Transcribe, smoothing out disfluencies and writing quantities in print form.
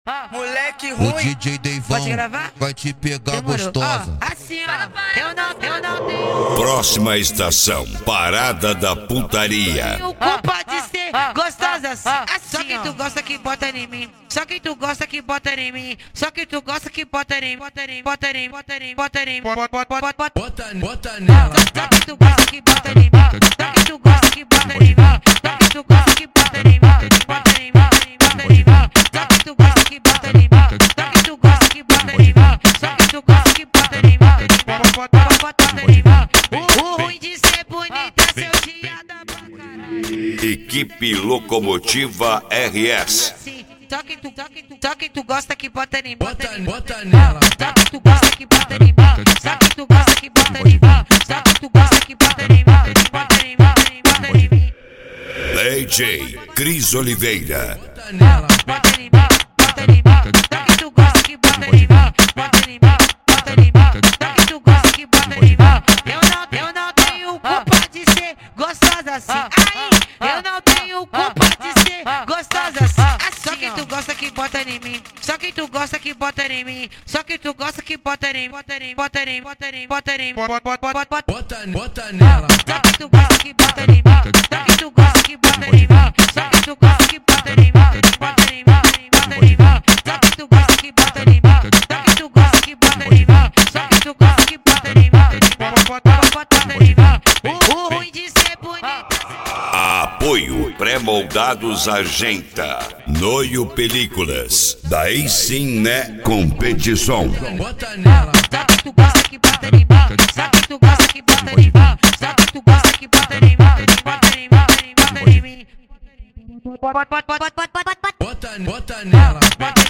Moleque O ruim. DJ Deivão Pode gravar? vai te pegar Demorou. gostosa. Ó, assim, ó. Eu não tenho Próxima estação, Parada da Putaria. culpa de ser gostosa assim. Só quem tu gosta que bota em mim. Só quem tu gosta que bota em mim. Só quem tu gosta que bota em mim. Bota em mim, bota em mim, bota em mim, bota em mim. Bota nela. Só quem tu gosta que bota em mim. Só quem tu gosta que bota em mim. Só quem tu gosta que bota em mim. Bota em mim, bota em mim, bota em mim. Só quem tu gosta que bota em mim. Só quem tu gosta que bota em mim. Só quem tu gosta que bota em mim. Bota em mim. O ruim de ser bonita é seu dia da pra caralho. Equipe Locomotiva RS. Só quem tu gosta que bota em mim. Bota nela. Só quem tu gosta que bota em mim. Só quem tu gosta que bota em mim. Só quem tu gosta que bota em mim. Bota em mim, bota em mim. DJ Cris Oliveira. Bota nela. Bota em mim, bota em mim. Só quem tu gosta que bota em mim. Bota em mim, bota em mim. Só quem tu gosta que bota em mim. Eu não tenho culpa de ser gostosa assim. Aí, eu não tenho culpa de ser gostosa assim. Só quem tu gosta que bota em mim. Só quem tu gosta que bota em mim. Só quem tu gosta que bota em mim. Bota em mim, bota em mim, bota em mim, bota em mim. Bota nela. Só quem tu gosta que bota em mim. Só quem tu gosta que bota em mim. Só quem tu gosta que bota em mim. Bota em mim, bota em mim. Só quem tu gosta que bota em mim. Só quem tu gosta que bota em mim. Só quem tu gosta que bota em mim. Bota em mim. O ruim de ser bonita. Apoio Pré-Moldados Agenta. Noio Películas. Daí sim, né? Competição. Bota nela. Só quem tu gosta que bota em mim. Só quem tu gosta que bota em mim. Só quem tu gosta que bota em mim. Bota em mim, bota em mim. Bota nela. Bota